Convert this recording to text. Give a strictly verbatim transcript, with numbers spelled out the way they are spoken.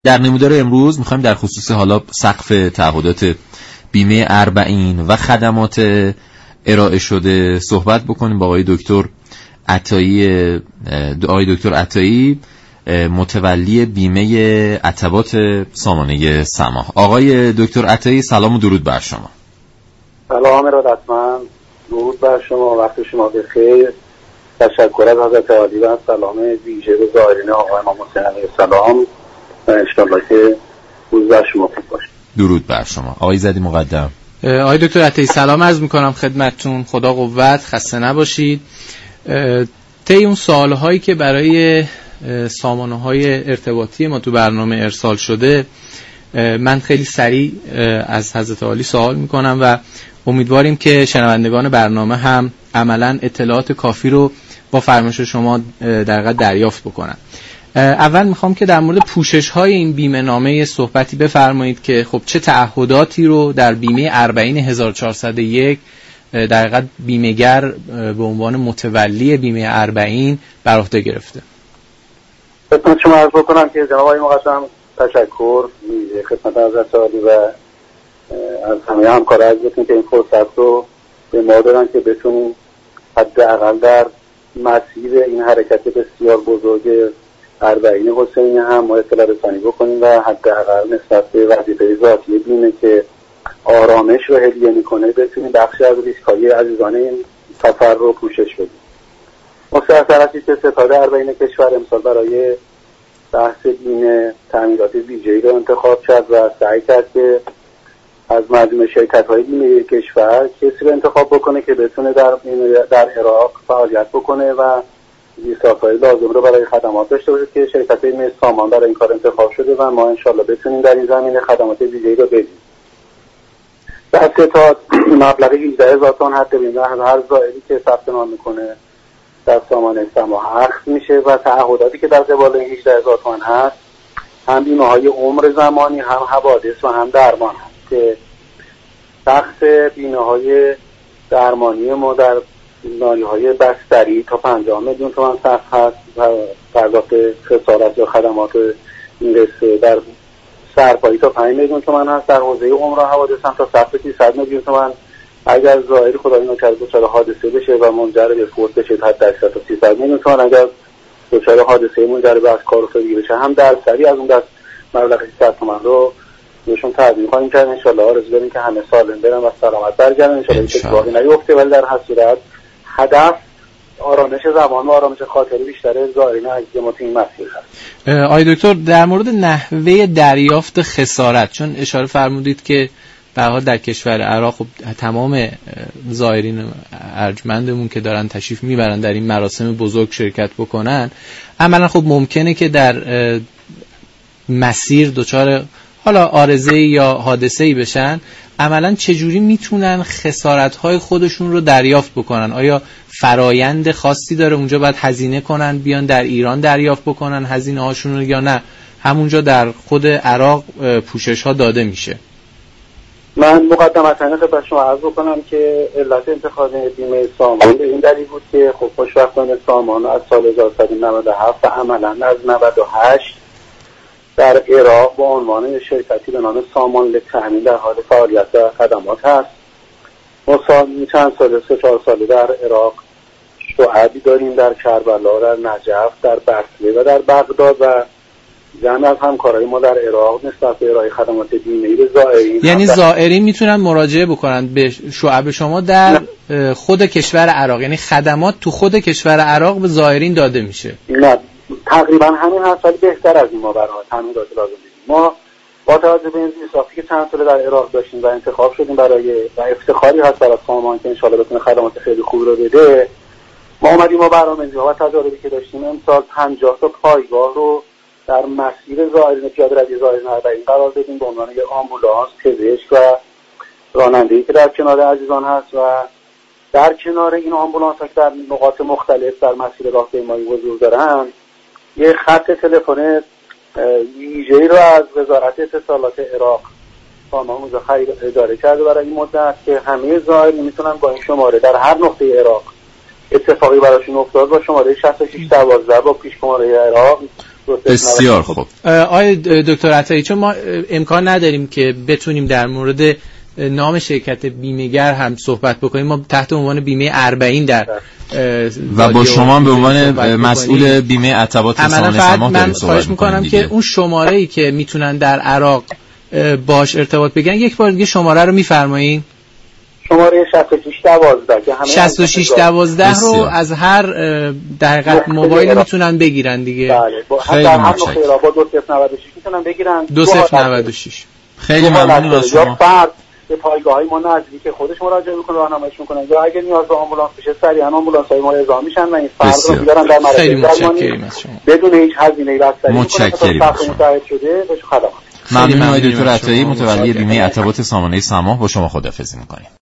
در نمودار امروز میخوایم در خصوص حالا سقف تعهدات بیمه اربعین و خدمات ارائه شده صحبت بکنیم با آقای دکتر عطایی. آقای دکتر عطایی متولی بیمه عتبات سامانه سماح. آقای دکتر عطایی سلام و درود بر شما. سلام ارادتمند، درود بر شما، وقت شما بخیر. تشکر از حضرت عالی و سلام ویژه به زائرین آقای امام حسین علیه السلام و انشاءالله که روز بر شما خوب باشه. درود بر شما. آقای زدی مقدم. آقای دکتر عطایی سلام عرض میکنم خدمتتون، خدا قوت، خسته نباشید. طی اون سوالهایی که برای سامانه‌های ارتباطی ما تو برنامه ارسال شده، من خیلی سریع از حضرت عالی سوال میکنم و امیدواریم که شنوندگان برنامه هم عملاً اطلاعات کافی رو با فرمایش شما در حقیقت دریافت بکنن. اول میخوام که در مورد پوشش‌های این بیمه نامه صحبتی بفرمایید که خب چه تعهداتی رو در بیمه اربعین هزار و چهارصد و یک در حقیقت بیمه‌گر به عنوان متولی بیمه اربعین بر عهده گرفته. خدمت شما عرض بکنم که جناب آقای مقدم تشکر خدمت حضرت عالی و از همه همکارا عرض بکنم که این فرصت رو به ما دادن که بتونیم حداقل در مسیر این حرکت بسیار بزرگ اربعین حسینی هم ما اطلاع رسانی بکنیم و حداقل نسبت به وظیفه ذاتی بیمه که آرامش رو هدیه میکنه بتونیم بخشی از ریسک‌های عزیزان این سفر رو پوشش بدیم. مستحضر هستید که ستاد اربعین کشور امسال برای بحث بیمه تأمینات ویژه‌ای رو انتخاب کرد و سعی کرد که از مجموع شرکت‌های بیمه کشور کسی رو انتخاب بکنه که بتونه در در عراق فعالیت بکنه و لیسانس‌های لازم رو برای خدمات داشته باشه که شرکت‌های مثل سامان برای این کار انتخاب شده و ما انشالله بتونیم در این زمینه خدمات ویژه‌ای رو بدیم. در ستاد مبلغ هجده هزار تومان حد بیمه هر زائری که ثبت نام میکنه در سامانه سماح اخذ میشه و تعهداتی که در قبال هجده هزار تومان هست هم بیمه های عمر زمانی، هم حوادث و هم درمان هست که سقف بیمه های درمانی ما در بیماری های بستری تا پنجاه میلیون تومان سقف هست و پرداخت خسارت یا خدمات این قصه در سرپایی تا پنج میلیون تومان هست. در حوزه عمر و حوادث هم تا سقف سیصد میلیون تومان اگر ظاهری خدای نکرده دچار حادثه بشه و منجر به فوت بشه حتی اکثر تا سیصد میلیون تومان، اگر دچار حادثه منجر به از کار افتادگی بشه هم در سری از اون دست مبلغ سیصد تومان رو بهشون تقدیم خواهیم کرد. ان شاء الله آرزو داریم که همه سالم برن و سلامت برگردن. ان شاء الله هیچ اتفاقی نیفته، ولی در هر صورت هدف آرامش زمان و آرامش خاطری بیشتر زائرین عزیز ما تو این مسیر هست. آقای دکتر در مورد نحوه دریافت خسارت، چون اشاره فرمودید که به هر حال در کشور عراق خب تمام زائرین ارجمندمون که دارن تشریف میبرن در این مراسم بزرگ شرکت بکنن، عملا خب ممکنه که در مسیر دچار حالا عارضه یا حادثه‌ای بشن. عملا چجوری میتونن خسارت‌های خودشون رو دریافت بکنن؟ آیا فرایند خاصی داره اونجا باید هزینه کنن بیان در ایران دریافت بکنن هزینه هاشون رو، یا نه همونجا در خود عراق پوشش ها داده میشه؟ من مقدمتاً خدمت شما عرض بکنم که علت انتخاب بیمه سامان به این دلیل بود که خب خوشبختانه سامان از سال هزار و سیصد و نود و هفت عملاً از نود و هشت در عراق با عنوان شرکتی به نام سامان للتأمین در حال فعالیت و خدمات هست. ما چند سال سه چهار ساله در عراق شعبی داریم، در کربلا، در نجف، در بصره و در بغداد و جمع از همکارای ما در عراق نسبت به ارائه خدمات بیمه‌ای به زائرین. یعنی زائرین میتونن مراجعه بکنن به شعب شما در نه. خود کشور عراق، یعنی خدمات تو خود کشور عراق به زائرین داده میشه؟ نه تقریبا همین هست، ولی بهتر از این ما برای تامینات لازم داریم. ما با توجه به این زیرساختی که چند سال در عراق داشتیم و انتخاب شدیم برای و افتخاری هست برای سامان که انشالله بتونه خدمات خیلی خوب رو بده، ما اومدیم ما برنامه‌ریزی و تجاربی که داشتیم امسال پنجاه تا پایگاه رو در مسیر زائرین پیاده روی زائرین اربعین قرار دادیم به عنوان یک آمبولانس، پزشک و راننده‌ای که در کنار عزیزان هست و در کنار این آمبولانس ها که در نقاط مختلف در مسیر راهپیمایی حضور دارن یه خط تلفن ویژه‌ای رو از وزارت اتصالات عراق سامان مزخرف اداره کرده برای این مدت که همه زائرین میتونن با این شماره در هر نقطه عراق اتفاقی براشون افتاد با شماره شصت و شش دوازده با پیش شماره عراق بسیار خوب. آقای دکتر عطایی، چون ما امکان نداریم که بتونیم در مورد نام شرکت بیمه‌گر هم صحبت بکنیم، ما تحت عنوان بیمه اربعین در و با شما به عنوان مسئول بیمه عتبات سامانه سماح داریم صحبت خواهش میکنم که اون شماره‌ای که میتونن در عراق باش ارتباط بگیرن یک بار دیگه شماره رو میفرمایید. شماره شصت و شش دوازده که همه شصت و شش دوازده رو از هر دقیقه موبایل میتونن بگیرن دیگه. بله خیلی متشکرم. با دو صفر نود و شش میتونن بگیرن. دو صفر نود و شش. خیلی ممنونم از شما. به پایگاه‌های ما نزدیک که خودش مراجعه می‌کنه، راهنماییش می‌کنه، یا اگه نیاز به آمبولانس بشه سریعا آمبولانس‌های ما اعزام میشن و این فرد رو می‌ذارن در مراکز درمانی بدون هیچ هزینه‌ای بستری متشکرم. متعهد شده به خدمات. ممنون آقای دکتر عطایی، متولی بیمه عتبات سامانه سماح. با شما خداحافظی می‌کنیم.